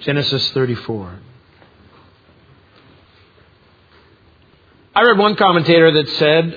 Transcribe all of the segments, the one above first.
Genesis 34. I read one commentator that said,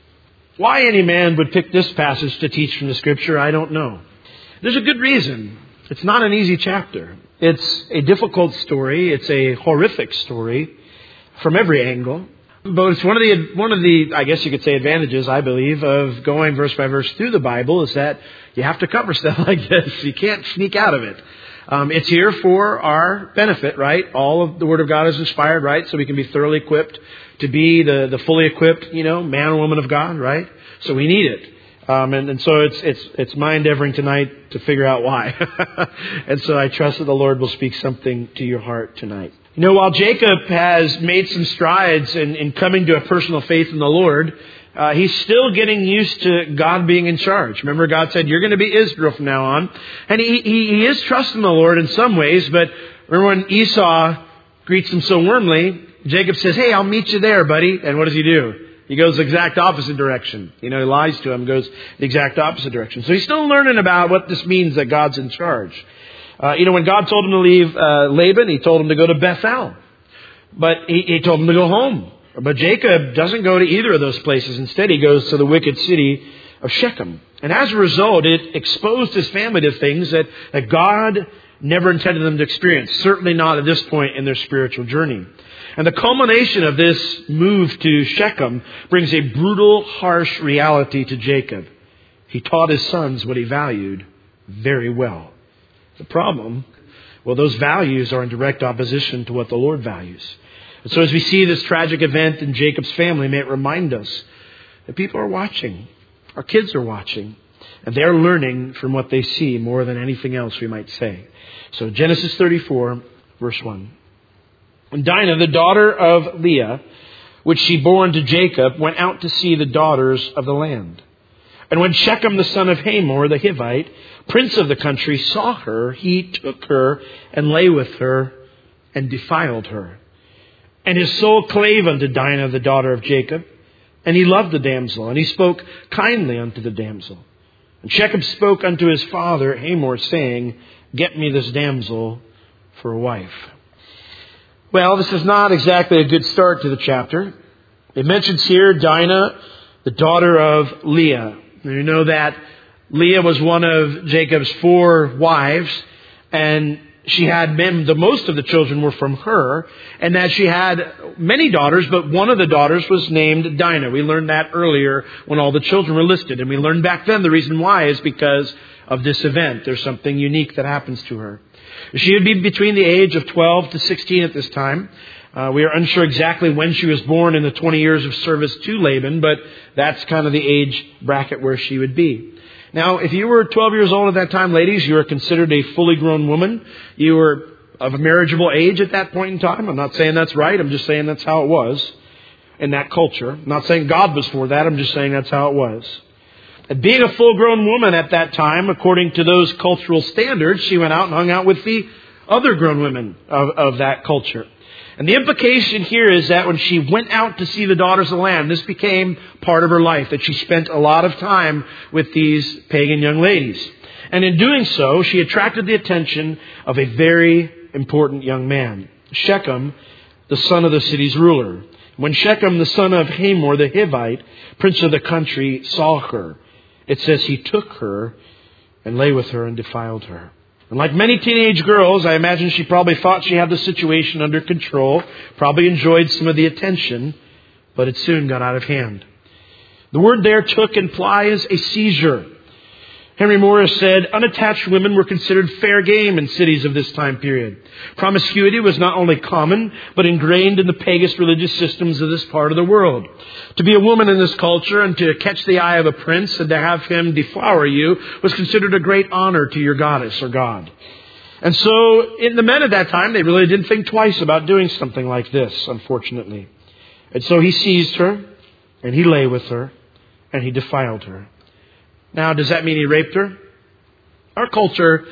why any man would pick this passage to teach from the Scripture, I don't know. There's a good reason. It's not an easy chapter. It's a difficult story. It's a horrific story from every angle. But it's one of the, I guess you could say, advantages, I believe, of going verse by verse through the Bible is that you have to cover stuff like this. You can't sneak out of it. It's here for our benefit, right? All of the Word of God is inspired, right? So we can be thoroughly equipped to be the fully equipped, man or woman of God, right? So we need it. And so it's my endeavoring tonight to figure out why. And so I trust that the Lord will speak something to your heart tonight. While Jacob has made some strides in coming to a personal faith in the Lord, he's still getting used to God being in charge. Remember, God said, you're going to be Israel from now on. And he is trusting the Lord in some ways, but remember when Esau greets him so warmly, Jacob says, hey, I'll meet you there, buddy. And what does he do? He goes the exact opposite direction. He lies to him, goes the exact opposite direction. So he's still learning about what this means that God's in charge. When God told him to leave Laban, he told him to go to Bethel. But he told him to go home. But Jacob doesn't go to either of those places. Instead, he goes to the wicked city of Shechem. And as a result, it exposed his family to things that God never intended them to experience. Certainly not at this point in their spiritual journey. And the culmination of this move to Shechem brings a brutal, harsh reality to Jacob. He taught his sons what he valued very well. The problem, those values are in direct opposition to what the Lord values. And so as we see this tragic event in Jacob's family, may it remind us that people are watching. Our kids are watching. And they're learning from what they see more than anything else we might say. So Genesis 34, verse 1. And Dinah, the daughter of Leah, which she bore unto Jacob, went out to see the daughters of the land. And when Shechem, the son of Hamor, the Hivite, prince of the country, saw her, he took her and lay with her and defiled her. And his soul clave unto Dinah, the daughter of Jacob, and he loved the damsel, and he spoke kindly unto the damsel. And Shechem spoke unto his father Hamor, saying, get me this damsel for a wife. Well, this is not exactly a good start to the chapter. It mentions here Dinah, the daughter of Leah. And you know that Leah was one of Jacob's 4 wives, and she had the most of the children were from her, and that she had many daughters, but one of the daughters was named Dinah. We learned that earlier when all the children were listed, and we learned back then the reason why is because of this event. There's something unique that happens to her. She would be between the age of 12 to 16 at this time. We are unsure exactly when she was born in the 20 years of service to Laban, but that's kind of the age bracket where she would be. Now, if you were 12 years old at that time, ladies, you were considered a fully grown woman. You were of a marriageable age at that point in time. I'm not saying that's right. I'm just saying that's how it was in that culture. I'm not saying God was for that. I'm just saying that's how it was. And being a full-grown woman at that time, according to those cultural standards, she went out and hung out with the other grown women of that culture. And the implication here is that when she went out to see the daughters of the land, this became part of her life, that she spent a lot of time with these pagan young ladies. And in doing so, she attracted the attention of a very important young man, Shechem, the son of the city's ruler. When Shechem, the son of Hamor, the Hivite, prince of the country, saw her, it says he took her and lay with her and defiled her. And like many teenage girls, I imagine she probably thought she had the situation under control, probably enjoyed some of the attention, but it soon got out of hand. The word there, took, implies a seizure. Henry Morris said, unattached women were considered fair game in cities of this time period. Promiscuity was not only common, but ingrained in the pagan religious systems of this part of the world. To be a woman in this culture and to catch the eye of a prince and to have him deflower you was considered a great honor to your goddess or god. And so in the men at that time, they really didn't think twice about doing something like this, unfortunately. And so he seized her and he lay with her and he defiled her. Now, does that mean he raped her? Our culture,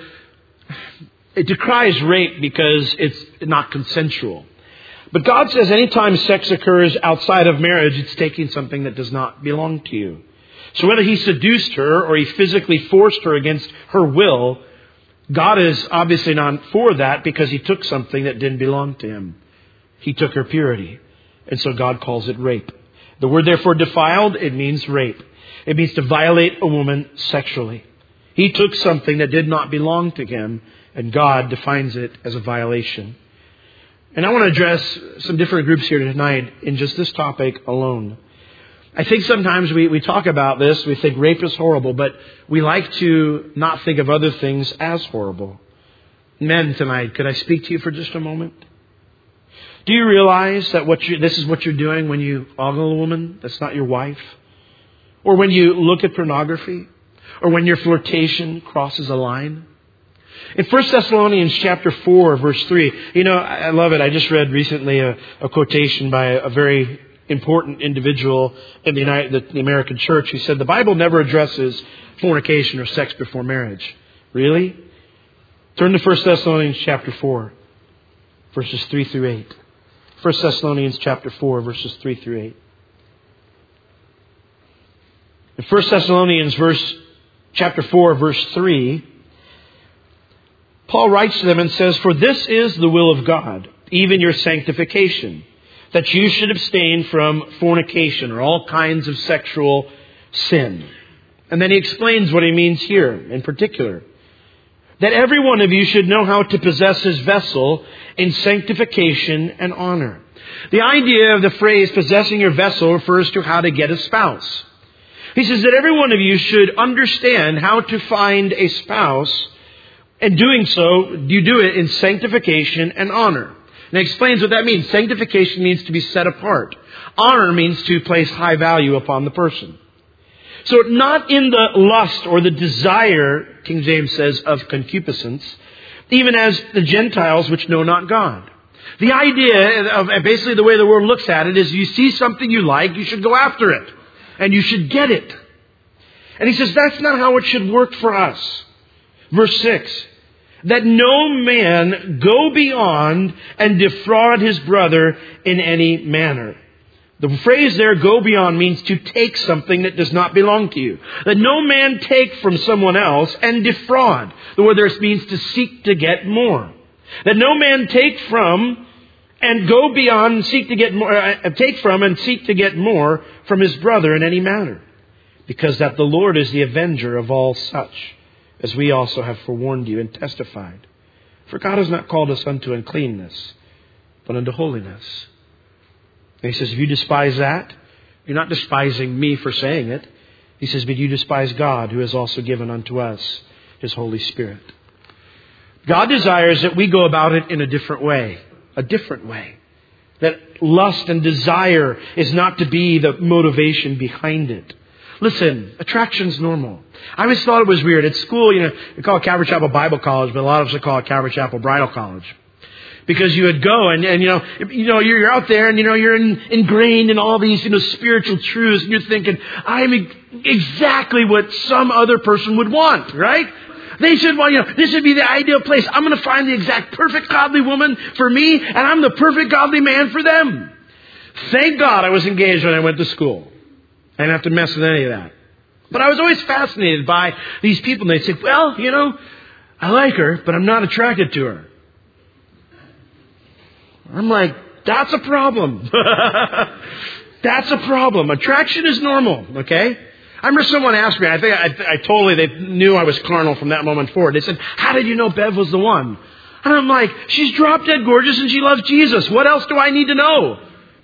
it decries rape because it's not consensual. But God says anytime sex occurs outside of marriage, it's taking something that does not belong to you. So whether he seduced her or he physically forced her against her will, God is obviously not for that because he took something that didn't belong to him. He took her purity. And so God calls it rape. The word therefore defiled, it means rape. It means to violate a woman sexually. He took something that did not belong to him, and God defines it as a violation. And I want to address some different groups here tonight in just this topic alone. I think sometimes we talk about this, we think rape is horrible, but we like to not think of other things as horrible. Men tonight, could I speak to you for just a moment? Do you realize that this is what you're doing when you ogle a woman that's not your wife? Or when you look at pornography? Or when your flirtation crosses a line? In 1 Thessalonians chapter 4, verse 3, I love it. I just read recently a quotation by a very important individual in the American church. He said, the Bible never addresses fornication or sex before marriage. Really? Turn to 1 Thessalonians chapter 4, verses 3 through 8. 1 Thessalonians chapter 4, verses 3 through 8. In 1 Thessalonians chapter 4, verse 3, Paul writes to them and says, for this is the will of God, even your sanctification, that you should abstain from fornication or all kinds of sexual sin. And then he explains what he means here in particular. That every one of you should know how to possess his vessel in sanctification and honor. The idea of the phrase possessing your vessel refers to how to get a spouse. He says that every one of you should understand how to find a spouse, and doing so, you do it in sanctification and honor. And he explains what that means. Sanctification means to be set apart. Honor means to place high value upon the person. So not in the lust or the desire, King James says, of concupiscence, even as the Gentiles which know not God. The idea of basically the way the world looks at it is you see something you like, you should go after it. And you should get it. And he says that's not how it should work for us. Verse 6. That no man go beyond and defraud his brother in any manner. The phrase there, go beyond, means to take something that does not belong to you. That no man take from someone else and defraud. The word there means to seek to get more. That no man take from and go beyond and seek to get more, take from and seek to get more from his brother in any manner. Because that the Lord is the avenger of all such, as we also have forewarned you and testified. For God has not called us unto uncleanness, but unto holiness. And he says, if you despise that, you're not despising me for saying it. He says, but you despise God, who has also given unto us His Holy Spirit. God desires that we go about it in a different way. A different way. That lust and desire is not to be the motivation behind it. Listen, attraction's normal. I always thought it was weird. At school, we call it Calvary Chapel Bible College, but a lot of us would call it Calvary Chapel Bridal College. Because you would go and you're out there and you're ingrained in all these spiritual truths, and you're thinking, I'm exactly what some other person would want, right? They said, this would be the ideal place. I'm going to find the exact perfect godly woman for me, and I'm the perfect godly man for them. Thank God I was engaged when I went to school. I didn't have to mess with any of that. But I was always fascinated by these people. And they'd say, well, I like her, but I'm not attracted to her. I'm like, that's a problem. That's a problem. Attraction is normal, okay? I remember someone asked me, they knew I was carnal from that moment forward. They said, how did you know Bev was the one? And I'm like, she's drop dead gorgeous and she loves Jesus. What else do I need to know?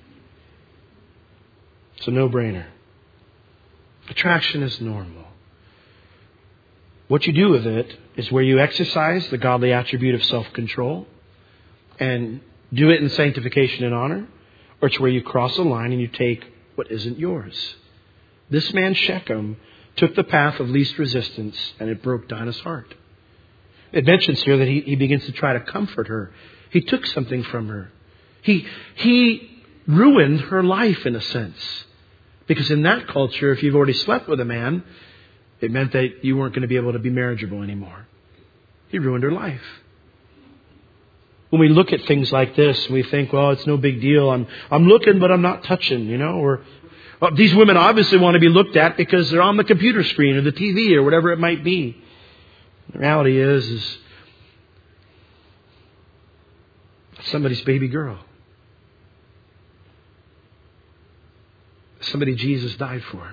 It's a no-brainer. Attraction is normal. What you do with it is where you exercise the godly attribute of self-control and do it in sanctification and honor, or it's where you cross a line and you take what isn't yours. This man Shechem took the path of least resistance, and it broke Dinah's heart. It mentions here that he begins to try to comfort her. He took something from her. He ruined her life in a sense. Because in that culture, if you've already slept with a man, it meant that you weren't going to be able to be marriageable anymore. He ruined her life. When we look at things like this, we think, well, it's no big deal. I'm looking, but I'm not touching, Or well, these women obviously want to be looked at because they're on the computer screen or the TV or whatever it might be. The reality is Somebody's baby girl. Somebody Jesus died for.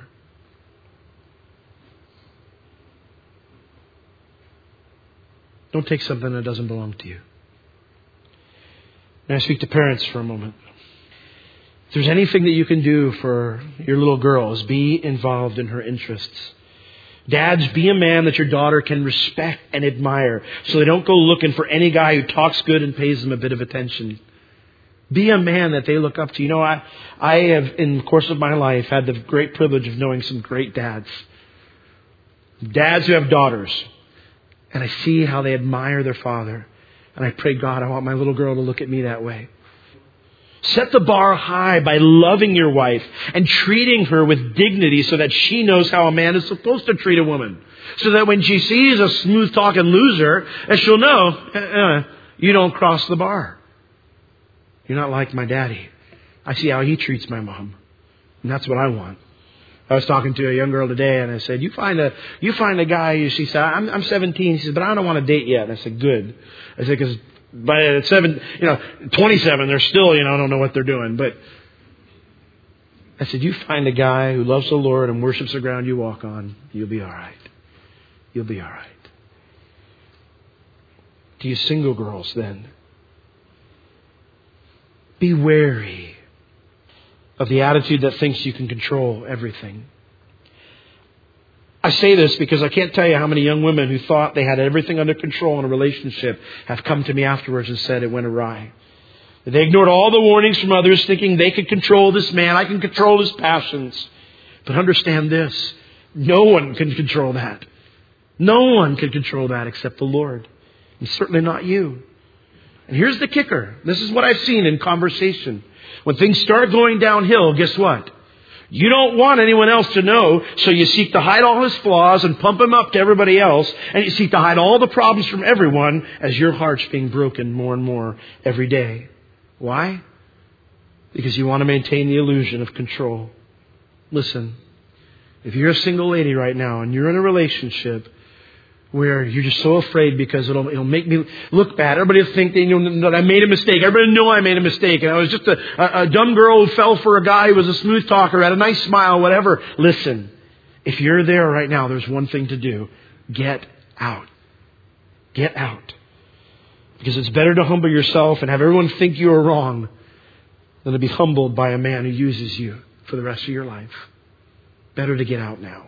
Don't take something that doesn't belong to you. Now I speak to parents for a moment. If there's anything that you can do for your little girls, be involved in her interests. Dads, be a man that your daughter can respect and admire, so they don't go looking for any guy who talks good and pays them a bit of attention. Be a man that they look up to. You know, I have, in the course of my life, had the great privilege of knowing some great dads. Dads who have daughters. And I see how they admire their father. And I pray, God, I want my little girl to look at me that way. Set the bar high by loving your wife and treating her with dignity so that she knows how a man is supposed to treat a woman. So that when she sees a smooth-talking loser, she'll know, you don't cross the bar. You're not like my daddy. I see how he treats my mom. And that's what I want. I was talking to a young girl today and I said, you find a guy, she said, I'm 17. She said, but I don't want to date yet. And I said, good. I said, because by 27, they're still, don't know what they're doing. But I said, you find a guy who loves the Lord and worships the ground you walk on, you'll be all right. You'll be all right. To you single girls then, be wary of the attitude that thinks you can control everything. I say this because I can't tell you how many young women who thought they had everything under control in a relationship have come to me afterwards and said it went awry. They ignored all the warnings from others, thinking they could control this man, I can control his passions. But understand this, no one can control that. No one can control that except the Lord. And certainly not you. And here's the kicker. This is what I've seen in conversation. When things start going downhill, guess what? You don't want anyone else to know, so you seek to hide all his flaws and pump him up to everybody else, and you seek to hide all the problems from everyone as your heart's being broken more and more every day. Why? Because you want to maintain the illusion of control. Listen, if you're a single lady right now and you're in a relationship where you're just so afraid because it'll make me look bad. Everybody will think that I made a mistake. Everybody know I made a mistake. And I was just a dumb girl who fell for a guy who was a smooth talker, had a nice smile, whatever. Listen, if you're there right now, there's one thing to do. Get out. Get out. Because it's better to humble yourself and have everyone think you are wrong than to be humbled by a man who uses you for the rest of your life. Better to get out now.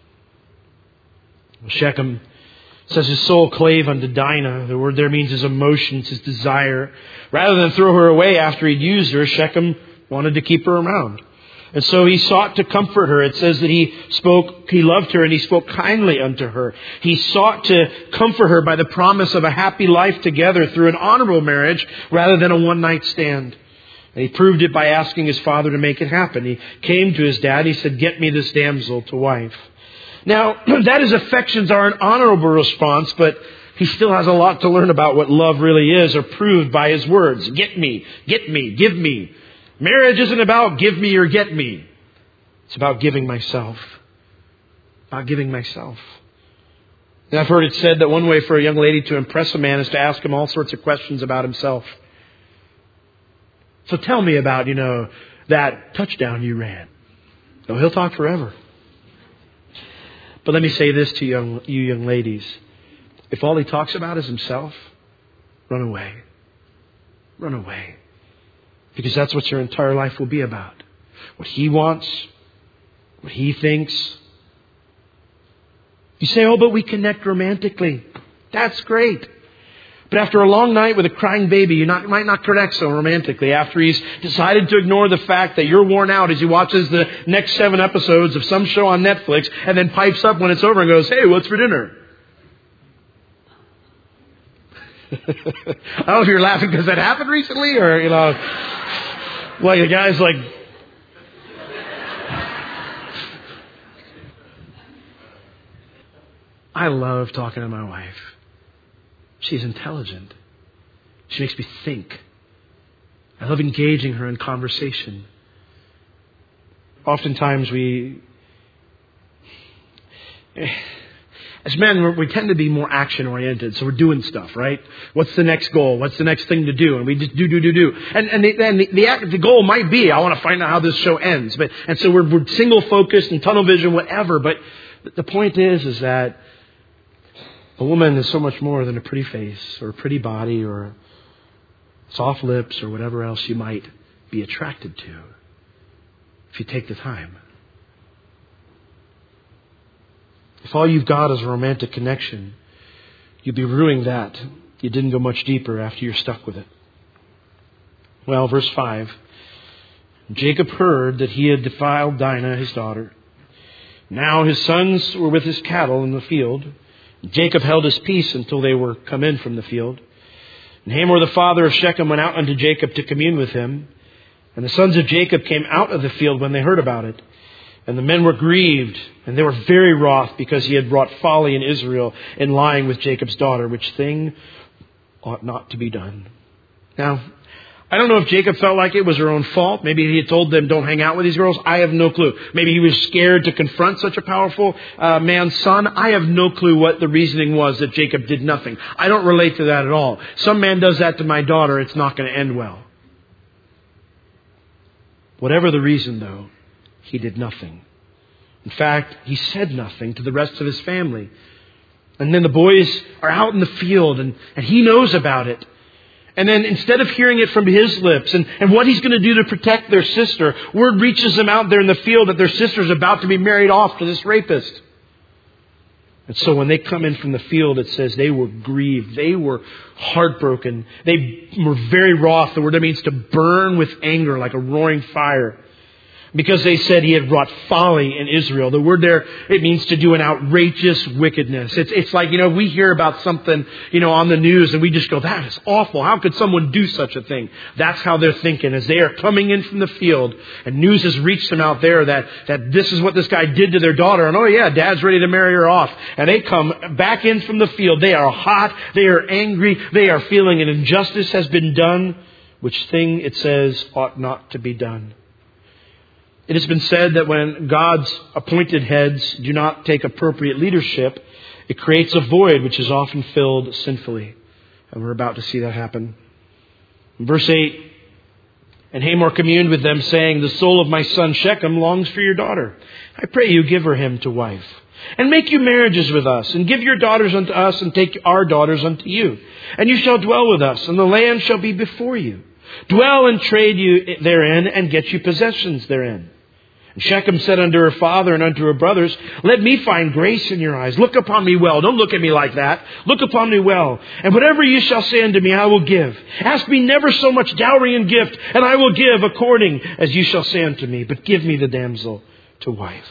Shechem says his soul clave unto Dinah. The word there means his emotions, his desire. Rather than throw her away after he'd used her, Shechem wanted to keep her around. And so he sought to comfort her. It says that he loved her and he spoke kindly unto her. He sought to comfort her by the promise of a happy life together through an honorable marriage rather than a one-night stand. And he proved it by asking his father to make it happen. He came to his dad. He said, get me this damsel to wife. Now, that his affections are an honorable response, but he still has a lot to learn about what love really is, or proved by his words. Get me, give me. Marriage isn't about give me or get me. It's about giving myself. About giving myself. And I've heard it said that one way for a young lady to impress a man is to ask him all sorts of questions about himself. So tell me about, that touchdown you ran. Oh, he'll talk forever. But let me say this to you young ladies. If all he talks about is himself, run away. Run away. Because that's what your entire life will be about. What he wants, what he thinks. You say, oh, but we connect romantically. That's great. But after a long night with a crying baby, you might not connect so romantically. After he's decided to ignore the fact that you're worn out as he watches the next 7 episodes of some show on Netflix and then pipes up when it's over and goes, hey, what's for dinner? I don't know if you're laughing because that happened recently or, like the guy's like... I love talking to my wife. She's intelligent. She makes me think. I love engaging her in conversation. Oftentimes As men, we tend to be more action-oriented, so we're doing stuff, right? What's the next goal? What's the next thing to do? And we just do. And the goal might be, I want to find out how this show ends. And so we're single-focused and tunnel vision, whatever. But the point is that a woman is so much more than a pretty face or a pretty body or soft lips or whatever else you might be attracted to if you take the time. If all you've got is a romantic connection, you'll be ruining that. You didn't go much deeper after you're stuck with it. Well, verse 5. Jacob heard that he had defiled Dinah, his daughter. Now his sons were with his cattle in the field. Jacob held his peace until they were come in from the field. And Hamor, the father of Shechem, went out unto Jacob to commune with him. And the sons of Jacob came out of the field when they heard about it. And the men were grieved, and they were very wroth, because he had brought folly in Israel in lying with Jacob's daughter, which thing ought not to be done. Now, I don't know if Jacob felt like it was her own fault. Maybe he had told them, don't hang out with these girls. I have no clue. Maybe he was scared to confront such a powerful man's son. I have no clue what the reasoning was that Jacob did nothing. I don't relate to that at all. Some man does that to my daughter, it's not going to end well. Whatever the reason, though, he did nothing. In fact, he said nothing to the rest of his family. And then the boys are out in the field and he knows about it. And then instead of hearing it from his lips and what he's going to do to protect their sister, word reaches them out there in the field that their sister's about to be married off to this rapist. And so when they come in from the field, it says they were grieved. They were heartbroken. They were very wroth. The word that means to burn with anger like a roaring fire. Because they said he had wrought folly in Israel. The word there, it means to do an outrageous wickedness. It's like, we hear about something, on the news and we just go, that is awful. How could someone do such a thing? That's how they're thinking as they are coming in from the field and news has reached them out there that this is what this guy did to their daughter. And oh yeah, dad's ready to marry her off. And they come back in from the field. They are hot. They are angry. They are feeling an injustice has been done, which thing it says ought not to be done. It has been said that when God's appointed heads do not take appropriate leadership, it creates a void which is often filled sinfully. And we're about to see that happen. In verse 8, and Hamor communed with them, saying, the soul of my son Shechem longs for your daughter. I pray you give her him to wife. And make you marriages with us, and give your daughters unto us, and take our daughters unto you. And you shall dwell with us, and the land shall be before you. Dwell and trade you therein, and get you possessions therein. And Shechem said unto her father and unto her brothers, let me find grace in your eyes. Look upon me well. Don't look at me like that. Look upon me well. And whatever you shall say unto me, I will give. Ask me never so much dowry and gift, and I will give according as you shall say unto me. But give me the damsel to wife.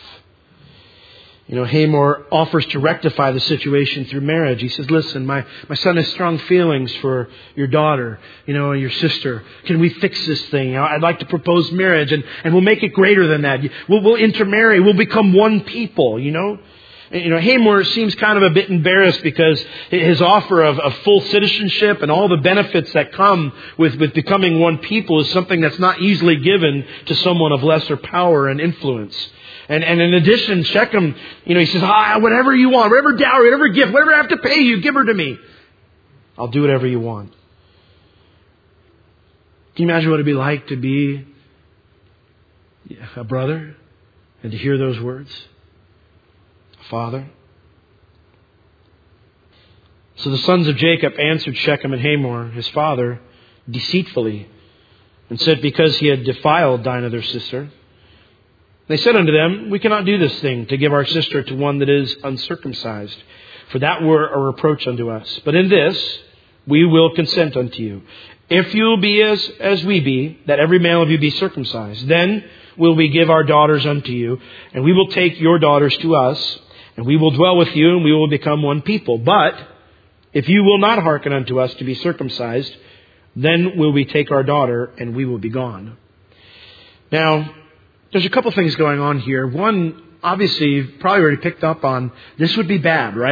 Hamor offers to rectify the situation through marriage. He says, listen, my son has strong feelings for your daughter, your sister. Can we fix this thing? I'd like to propose marriage and we'll make it greater than that. We'll intermarry. We'll become one people, Hamor seems kind of a bit embarrassed because his offer of full citizenship and all the benefits that come with becoming one people is something that's not easily given to someone of lesser power and influence. And in addition, Shechem, he says, whatever you want, whatever dowry, whatever gift, whatever I have to pay you, give her to me. I'll do whatever you want. Can you imagine what it'd be like to be a brother and to hear those words? A father. So the sons of Jacob answered Shechem and Hamor, his father, deceitfully, and said, because he had defiled Dinah their sister. They said unto them, we cannot do this thing, to give our sister to one that is uncircumcised, for that were a reproach unto us. But in this we will consent unto you. If you will be as we be, that every male of you be circumcised, then will we give our daughters unto you, and we will take your daughters to us, and we will dwell with you, and we will become one people. But if you will not hearken unto us to be circumcised, then will we take our daughter, and we will be gone. Now, there's a couple things going on here. One, obviously, you've probably already picked up on, this would be bad, right?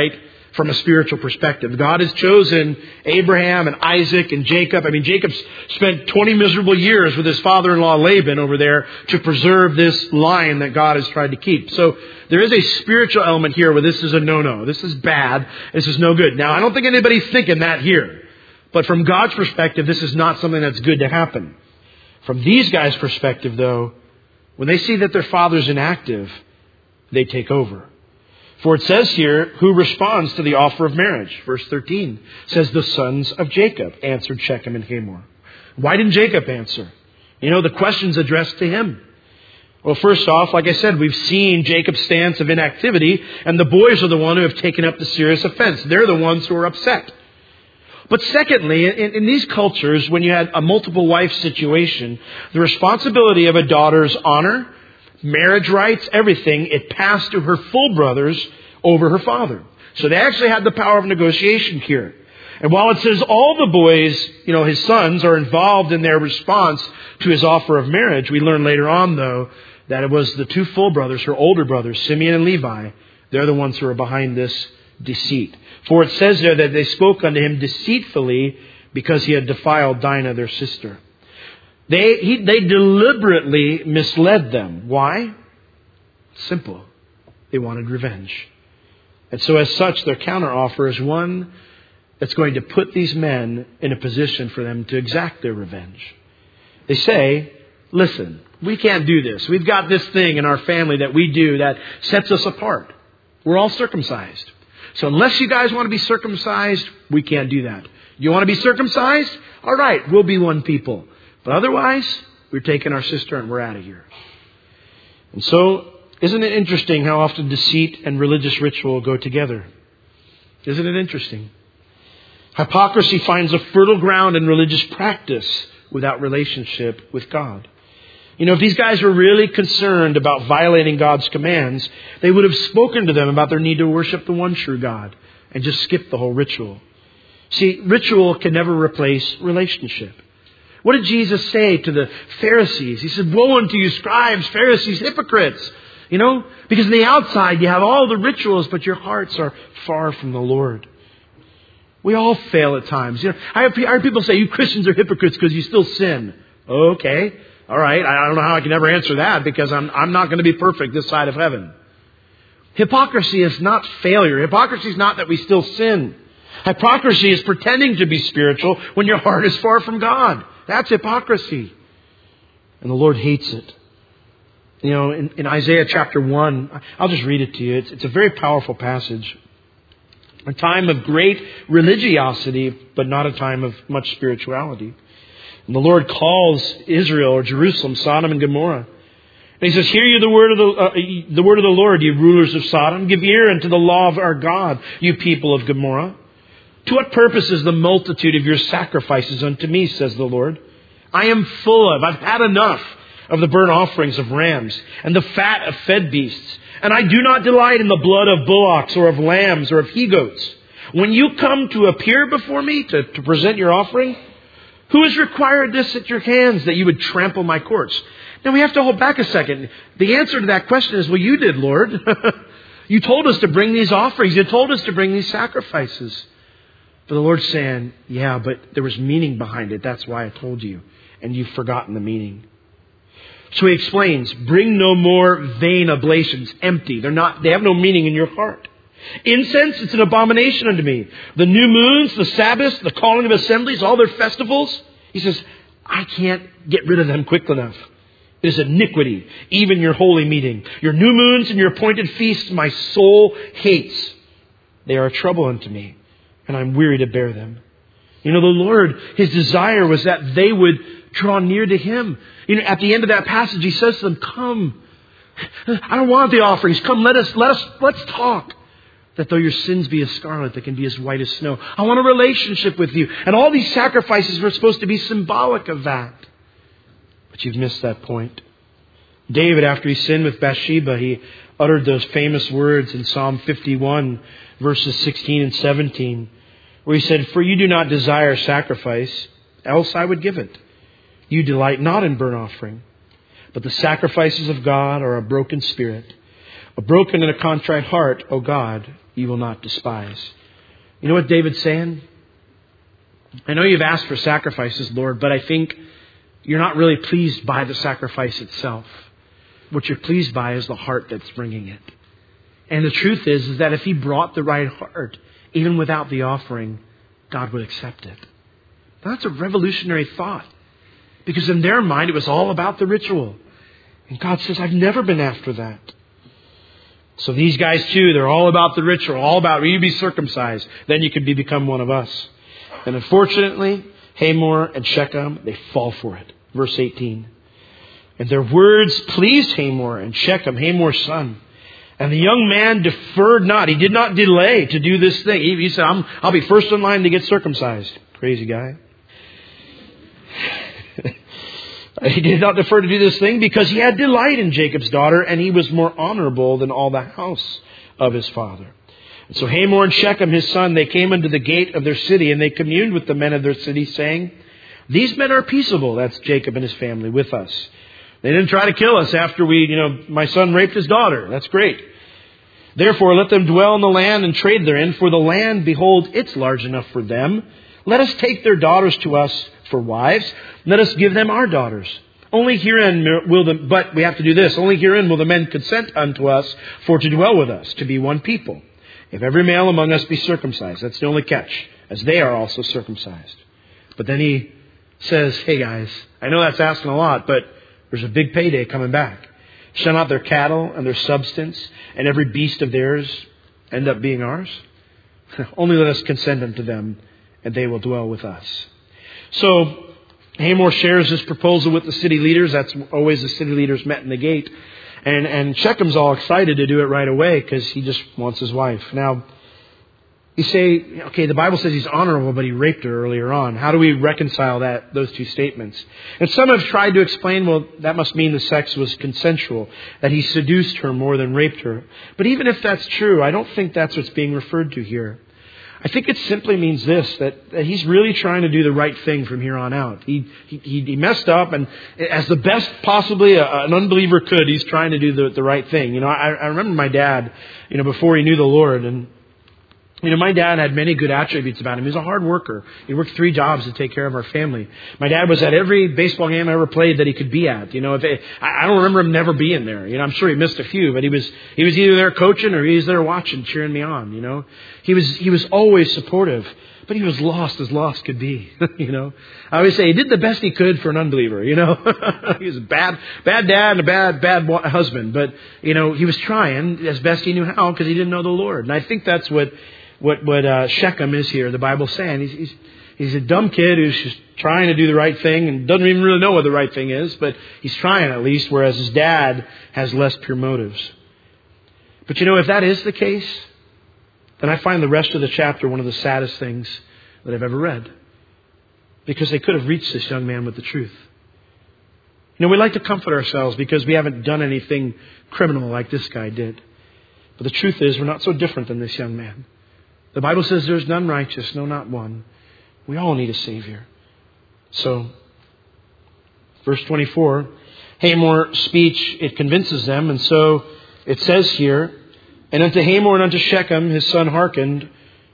from a spiritual perspective. God has chosen Abraham and Isaac and Jacob. I mean, Jacob spent 20 miserable years with his father-in-law Laban over there to preserve this line that God has tried to keep. So there is a spiritual element here where this is a no-no. This is bad. This is no good. Now, I don't think anybody's thinking that here. But from God's perspective, this is not something that's good to happen. From these guys' perspective, though, when they see that their father's inactive, they take over. For it says here, who responds to the offer of marriage? Verse 13 says, the sons of Jacob answered Shechem and Hamor. Why didn't Jacob answer? You know, the question's addressed to him. Well, first off, like I said, we've seen Jacob's stance of inactivity, and the boys are the ones who have taken up the serious offense. They're the ones who are upset. But secondly, in these cultures, when you had a multiple wife situation, the responsibility of a daughter's honor, marriage rights, everything, it passed to her full brothers over her father. So they actually had the power of negotiation here. And while it says all the boys, his sons, are involved in their response to his offer of marriage, we learn later on, though, that it was the two full brothers, her older brothers, Simeon and Levi. They're the ones who are behind this deceit. For it says there that they spoke unto him deceitfully because he had defiled Dinah, their sister. They deliberately misled them. Why? Simple. They wanted revenge. And so as such, their counteroffer is one that's going to put these men in a position for them to exact their revenge. They say, listen, we can't do this. We've got this thing in our family that we do that sets us apart. We're all circumcised. So unless you guys want to be circumcised, we can't do that. You want to be circumcised? All right, we'll be one people. But otherwise, we're taking our sister and we're out of here. And so, isn't it interesting how often deceit and religious ritual go together? Isn't it interesting? Hypocrisy finds a fertile ground in religious practice without relationship with God. If these guys were really concerned about violating God's commands, they would have spoken to them about their need to worship the one true God and just skip the whole ritual. See, ritual can never replace relationship. What did Jesus say to the Pharisees? He said, woe unto you, scribes, Pharisees, hypocrites. Because on the outside you have all the rituals, but your hearts are far from the Lord. We all fail at times. I heard people say, you Christians are hypocrites because you still sin. Okay. All right, I don't know how I can ever answer that because I'm not going to be perfect this side of heaven. Hypocrisy is not failure. Hypocrisy is not that we still sin. Hypocrisy is pretending to be spiritual when your heart is far from God. That's hypocrisy. And the Lord hates it. In Isaiah chapter 1, I'll just read it to you. It's a very powerful passage. A time of great religiosity, but not a time of much spirituality. And the Lord calls Israel or Jerusalem Sodom and Gomorrah. And He says, hear you the word of the Lord, you rulers of Sodom. Give ear unto the law of our God, you people of Gomorrah. To what purpose is the multitude of your sacrifices unto me, says the Lord? I've had enough of the burnt offerings of rams and the fat of fed beasts. And I do not delight in the blood of bullocks or of lambs or of he-goats. When you come to appear before me to present your offering, who has required this at your hands that you would trample my courts? Now we have to hold back a second. The answer to that question is, well, you did, Lord. You told us to bring these offerings. You told us to bring these sacrifices. But the Lord's saying, yeah, but there was meaning behind it. That's why I told you. And you've forgotten the meaning. So He explains, bring no more vain oblations, empty. They have no meaning in your heart. Incense, it's an abomination unto me. The new moons, the Sabbaths, the calling of assemblies, all their festivals. He says, I can't get rid of them quick enough. It is iniquity, even your holy meeting. Your new moons and your appointed feasts my soul hates. They are a trouble unto me, and I'm weary to bear them. The Lord, His desire was that they would draw near to Him. At the end of that passage, He says to them, come. I don't want the offerings. Come, let's talk. That though your sins be as scarlet, they can be as white as snow. I want a relationship with you. And all these sacrifices were supposed to be symbolic of that. But you've missed that point. David, after he sinned with Bathsheba, he uttered those famous words in Psalm 51, verses 16 and 17, where he said, for you do not desire sacrifice, else I would give it. You delight not in burnt offering, but the sacrifices of God are a broken spirit. A broken and a contrite heart, O God, you will not despise. You know what David's saying? I know you've asked for sacrifices, Lord, but I think you're not really pleased by the sacrifice itself. What you're pleased by is the heart that's bringing it. And the truth is that if he brought the right heart, even without the offering, God would accept it. Now, that's a revolutionary thought. Because in their mind, it was all about the ritual. And God says, I've never been after that. So these guys too, they're all about the ritual, all about you be circumcised. Then you could become one of us. And unfortunately, Hamor and Shechem, they fall for it. Verse 18. And their words pleased Hamor and Shechem, Hamor's son. And the young man deferred not. He did not delay to do this thing. He said, I'll be first in line to get circumcised. Crazy guy. He did not defer to do this thing because he had delight in Jacob's daughter, and he was more honorable than all the house of his father. And so Hamor and Shechem, his son, they came unto the gate of their city, and they communed with the men of their city, saying, these men are peaceable, that's Jacob and his family, with us. They didn't try to kill us after my son raped his daughter. That's great. Therefore, let them dwell in the land and trade therein, for the land, behold, it's large enough for them. Let us take their daughters to us for wives. Let us give them our daughters. Only herein but we have to do this. Only herein will the men consent unto us for to dwell with us, to be one people. If every male among us be circumcised. That's the only catch, as they are also circumcised. But then he says, hey guys, I know that's asking a lot, but there's a big payday coming back. Shall not their cattle and their substance and every beast of theirs end up being ours? Only let us consent unto them, and they will dwell with us. So Hamor shares this proposal with the city leaders. That's always the city leaders met in the gate. And Shechem's all excited to do it right away because he just wants his wife. Now, you say, okay, the Bible says he's honorable, but he raped her earlier on. How do we reconcile those two statements? And some have tried to explain, well, that must mean the sex was consensual, that he seduced her more than raped her. But even if that's true, I don't think that's what's being referred to here. I think it simply means this, that he's really trying to do the right thing from here on out. He messed up, and as the best possibly an unbeliever could, he's trying to do the right thing. I remember my dad, before he knew the Lord, and my dad had many good attributes about him. He was a hard worker. He worked 3 jobs to take care of our family. My dad was at every baseball game I ever played that he could be at. I don't remember him never being there. I'm sure he missed a few, but he was either there coaching or he was there watching, cheering me on. He was always supportive, but he was lost as lost could be. I always say he did the best he could for an unbeliever. He was a bad dad and a bad husband, but he was trying as best he knew how because he didn't know the Lord. And I think that's what Shechem is here. The Bible's saying he's a dumb kid who's just trying to do the right thing and doesn't even really know what the right thing is, but he's trying at least, whereas his dad has less pure motives. But if that is the case, then I find the rest of the chapter one of the saddest things that I've ever read, because they could have reached this young man with the truth. We like to comfort ourselves because we haven't done anything criminal like this guy did. But the truth is, we're not so different than this young man. The Bible says there's none righteous, no, not one. We all need a Savior. So, verse 24, Hamor's speech, it convinces them. And so it says here, and unto Hamor and unto Shechem his son hearkened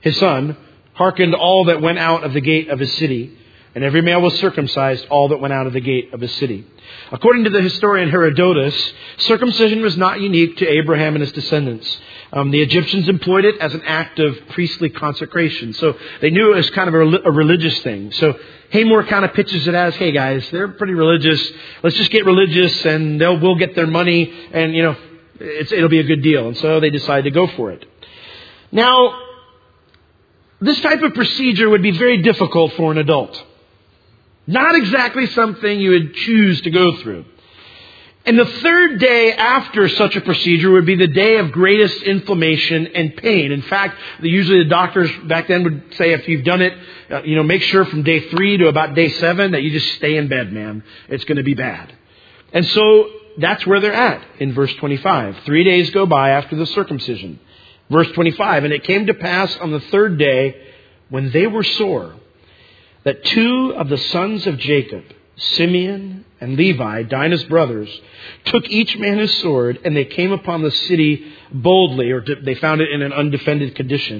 all that went out of the gate of his city. And every male was circumcised, all that went out of the gate of his city. According to the historian Herodotus, circumcision was not unique to Abraham and his descendants. The Egyptians employed it as an act of priestly consecration. So they knew it was kind of a religious thing. So Hamor kind of pitches it as, hey guys, they're pretty religious. Let's just get religious and we'll get their money and, it'll be a good deal. And so they decide to go for it. Now, this type of procedure would be very difficult for an adult. Not exactly something you would choose to go through. And the third day after such a procedure would be the day of greatest inflammation and pain. In fact, usually the doctors back then would say if you've done it, make sure from day 3 to about day 7 that you just stay in bed, man. It's going to be bad. And so that's where they're at in verse 25. 3 days go by after the circumcision. Verse 25, and it came to pass on the 3rd day when they were sore, that 2 of the sons of Jacob, Simeon and Levi, Dinah's brothers, took each man his sword, and they came upon the city boldly, or they found it in an undefended condition,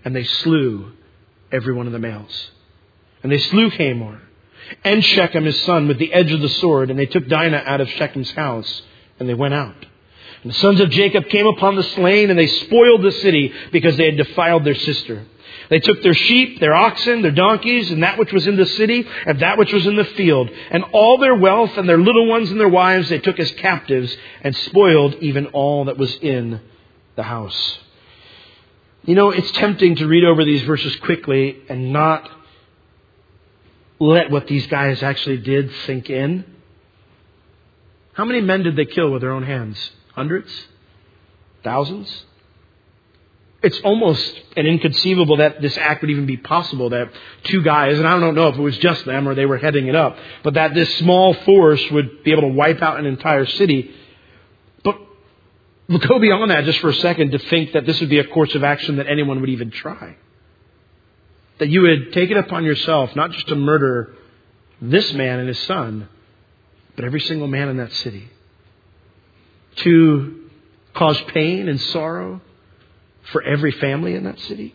and they slew every one of the males. And they slew Hamor and Shechem his son with the edge of the sword, and they took Dinah out of Shechem's house, and they went out. And the sons of Jacob came upon the slain, and they spoiled the city because they had defiled their sister. They took their sheep, their oxen, their donkeys, and that which was in the city, and that which was in the field, and all their wealth, and their little ones and their wives they took as captives, and spoiled even all that was in the house. You know, it's tempting to read over these verses quickly and not let what these guys actually did sink in. How many men did they kill with their own hands? Hundreds? Thousands? It's almost inconceivable that this act would even be possible, that two guys, and I don't know if it was just them or they were heading it up, but that this small force would be able to wipe out an entire city. But we'll go beyond that just for a second to think that this would be a course of action that anyone would even try. That you would take it upon yourself not just to murder this man and his son, but every single man in that city. To cause pain and sorrow for every family in that city.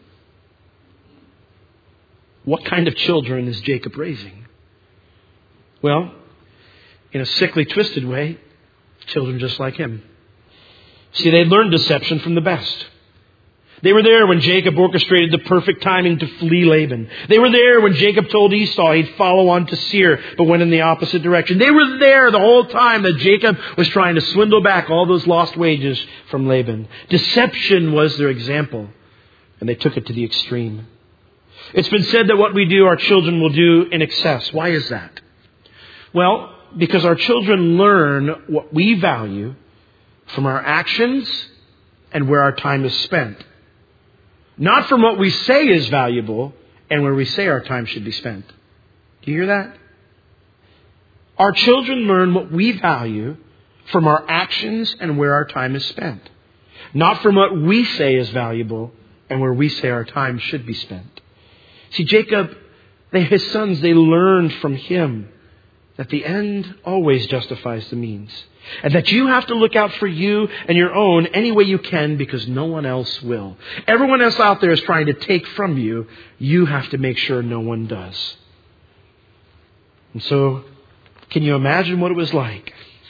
What kind of children is Jacob raising? Well, in a sickly, twisted way, children just like him. See, they learned deception from the best. They were there when Jacob orchestrated the perfect timing to flee Laban. They were there when Jacob told Esau he'd follow on to Seir, but went in the opposite direction. They were there the whole time that Jacob was trying to swindle back all those lost wages from Laban. Deception was their example, and they took it to the extreme. It's been said that what we do, our children will do in excess. Why is that? Well, because our children learn what we value from our actions and where our time is spent. Not from what we say is valuable and where we say our time should be spent. Do you hear that? Our children learn what we value from our actions and where our time is spent. Not from what we say is valuable and where we say our time should be spent. See, Jacob, his sons, they learned from him that the end always justifies the means. And that you have to look out for you and your own any way you can because no one else will. Everyone else out there is trying to take from you. You have to make sure no one does. And so, can you imagine what it was like?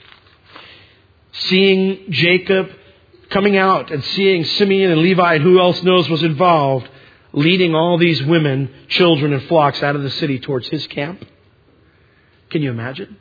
Seeing Jacob coming out and seeing Simeon and Levi and who else knows was involved, leading all these women, children, and flocks out of the city towards his camp. Can you imagine?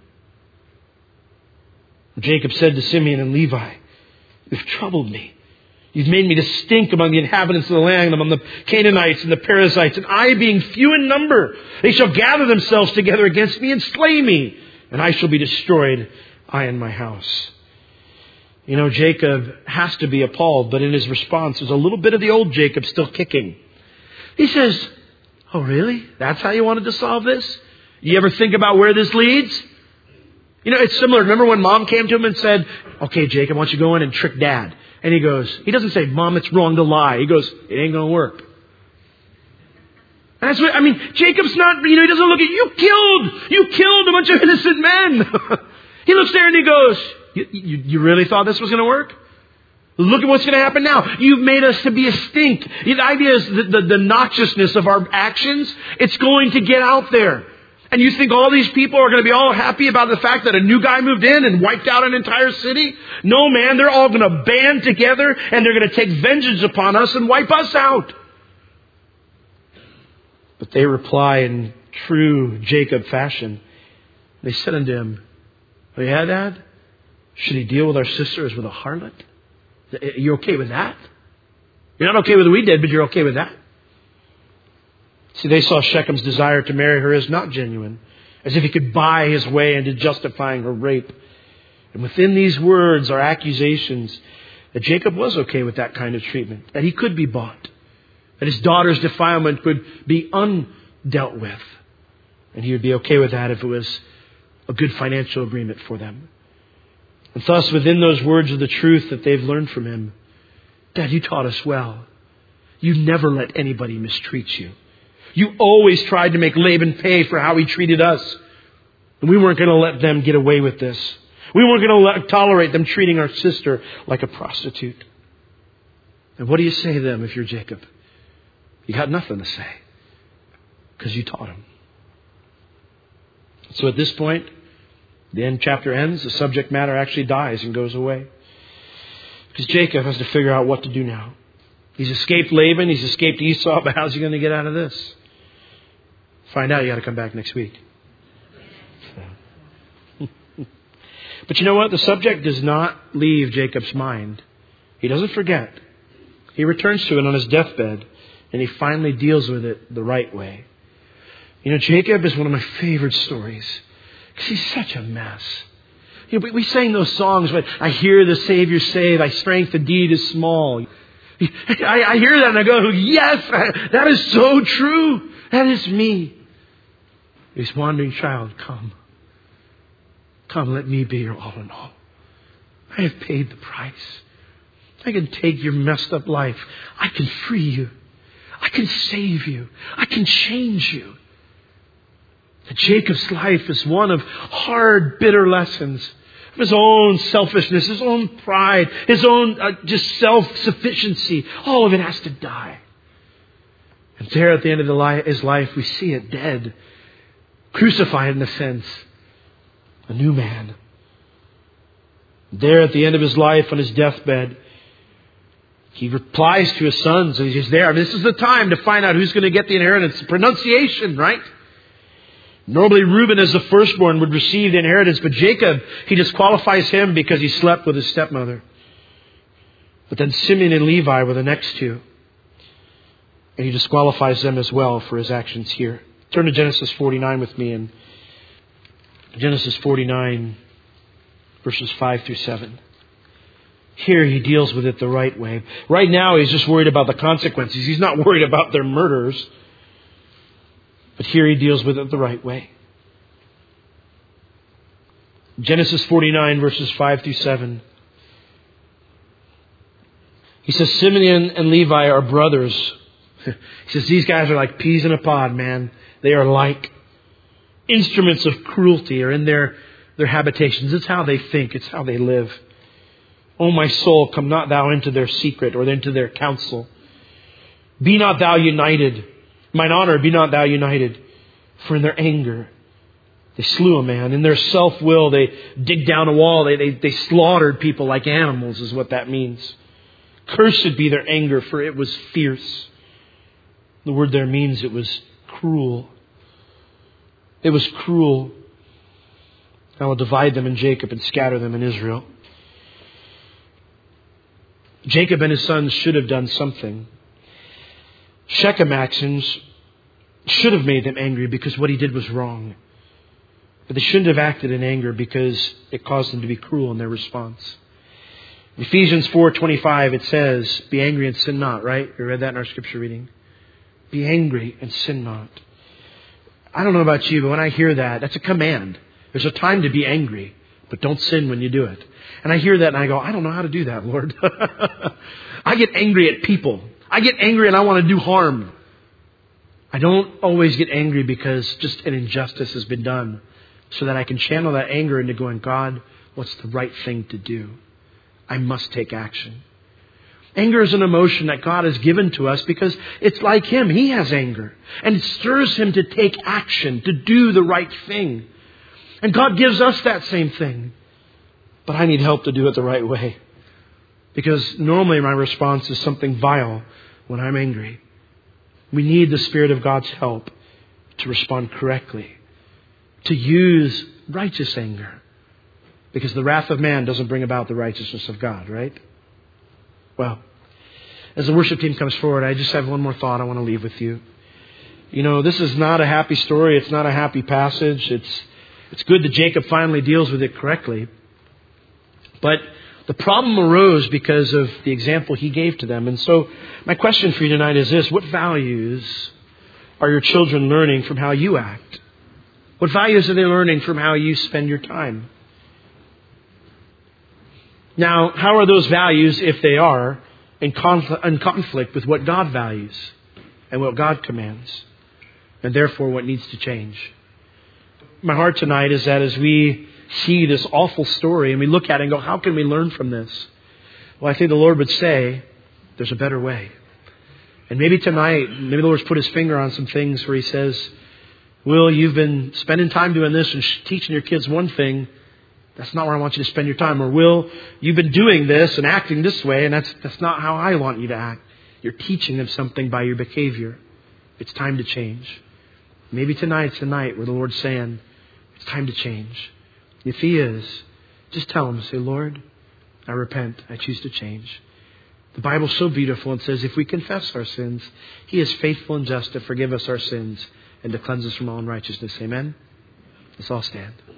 Jacob said to Simeon and Levi, "You've troubled me. You've made me to stink among the inhabitants of the land, among the Canaanites and the Perizzites, and I being few in number, they shall gather themselves together against me and slay me, and I shall be destroyed, I and my house." You know, Jacob has to be appalled, but in his response, there's a little bit of the old Jacob still kicking. He says, "Oh, really? That's how you wanted to solve this? You ever think about where this leads?" You know, it's similar. Remember when Mom came to him and said, "Okay, Jacob, why don't you go in and trick Dad?" And he doesn't say, "Mom, it's wrong to lie." He goes, "It ain't going to work." And that's what, Jacob's not, he doesn't look at, you killed a bunch of innocent men. He looks there and he goes, you really thought this was going to work? Look at what's going to happen now. You've made us to be a stink. The idea is the noxiousness of our actions, it's going to get out there. And you think all these people are going to be all happy about the fact that a new guy moved in and wiped out an entire city? No, man, they're all going to band together and they're going to take vengeance upon us and wipe us out. But they reply in true Jacob fashion. They said unto him, "Oh yeah, Dad? Should he deal with our sister as with a harlot? Are you okay with that? You're not okay with what we did, but you're okay with that?" See, they saw Shechem's desire to marry her as not genuine, as if he could buy his way into justifying her rape. And within these words are accusations that Jacob was okay with that kind of treatment, that he could be bought, that his daughter's defilement could be undealt with, and he would be okay with that if it was a good financial agreement for them. And thus, within those words of the truth that they've learned from him, "Dad, you taught us well. You never let anybody mistreat you. You always tried to make Laban pay for how he treated us. And we weren't going to let them get away with this. We weren't going to tolerate them treating our sister like a prostitute." And what do you say to them if you're Jacob? You got nothing to say because you taught him. So at this point, the end chapter ends. The subject matter actually dies and goes away. Because Jacob has to figure out what to do now. He's escaped Laban. He's escaped Esau. But how's he going to get out of this? Find out. You got to come back next week. But you know what? The subject does not leave Jacob's mind. He doesn't forget. He returns to it on his deathbed. And he finally deals with it the right way. You know, Jacob is one of my favorite stories. Because he's such a mess. You know, we sang those songs when I hear the Savior say, thy strength indeed is small. I hear that and I go, yes, that is so true. That is me. This wandering child, come. Come, let me be your all in all. I have paid the price. I can take your messed up life. I can free you. I can save you. I can change you. Jacob's life is one of hard, bitter lessons of his own selfishness, his own pride, his own just self-sufficiency. All of it has to die. And there at the end of his life, we see it dead, crucified in a sense, a new man. There at the end of his life on his deathbed, he replies to his sons, and he's there. This is the time to find out who's going to get the inheritance. Pronunciation, right? Normally Reuben as the firstborn would receive the inheritance, but Jacob, he disqualifies him because he slept with his stepmother. But then Simeon and Levi were the next two. And he disqualifies them as well for his actions here. Turn to Genesis 49 with me, and Genesis 49, verses 5 through 7. Here he deals with it the right way. Right now he's just worried about the consequences. He's not worried about their murders. But here he deals with it the right way. Genesis 49, verses 5 through 7. He says, Simeon and Levi are brothers. He says, these guys are like peas in a pod, man. They are like instruments of cruelty are in their habitations. It's how they think. It's how they live. O my soul, come not thou into their secret or into their counsel. Be not thou united. Mine honor, be not thou united. For in their anger, they slew a man. In their self-will, they dig down a wall. They slaughtered people like animals is what that means. Cursed be their anger, for it was fierce. The word there means it was cruel. It was cruel. I will divide them in Jacob and scatter them in Israel. Jacob and his sons should have done something. Shechem actions should have made them angry because what he did was wrong. But they shouldn't have acted in anger because it caused them to be cruel in their response. In Ephesians 4:25 it says, be angry and sin not, right? We read that in our scripture reading. Be angry and sin not. I don't know about you, but when I hear that, that's a command. There's a time to be angry, but don't sin when you do it. And I hear that and I go, I don't know how to do that, Lord. I get angry at people. I get angry and I want to do harm. I don't always get angry because just an injustice has been done, so that I can channel that anger into going, God, what's the right thing to do? I must take action. Anger is an emotion that God has given to us because it's like Him. He has anger. And it stirs Him to take action, to do the right thing. And God gives us that same thing. But I need help to do it the right way. Because normally my response is something vile when I'm angry. We need the Spirit of God's help to respond correctly. To use righteous anger. Because the wrath of man doesn't bring about the righteousness of God, right? Well, as the worship team comes forward, I just have one more thought I want to leave with you. You know, this is not a happy story. It's not a happy passage. It's good that Jacob finally deals with it correctly. But the problem arose because of the example he gave to them. And so my question for you tonight is this. What values are your children learning from how you act? What values are they learning from how you spend your time? Now, how are those values, if they are, in conflict with what God values and what God commands, and therefore what needs to change? My heart tonight is that as we see this awful story and we look at it and go, how can we learn from this? Well, I think the Lord would say, there's a better way. And maybe tonight, maybe the Lord's put His finger on some things where He says, Will, you've been spending time doing this and teaching your kids one thing. That's not where I want you to spend your time. Or Will, you've been doing this and acting this way, and that's not how I want you to act. You're teaching them something by your behavior. It's time to change. Maybe tonight's the night where the Lord's saying, it's time to change. If He is, just tell Him, say, Lord, I repent. I choose to change. The Bible's so beautiful and says if we confess our sins, He is faithful and just to forgive us our sins and to cleanse us from all unrighteousness. Amen? Let's all stand.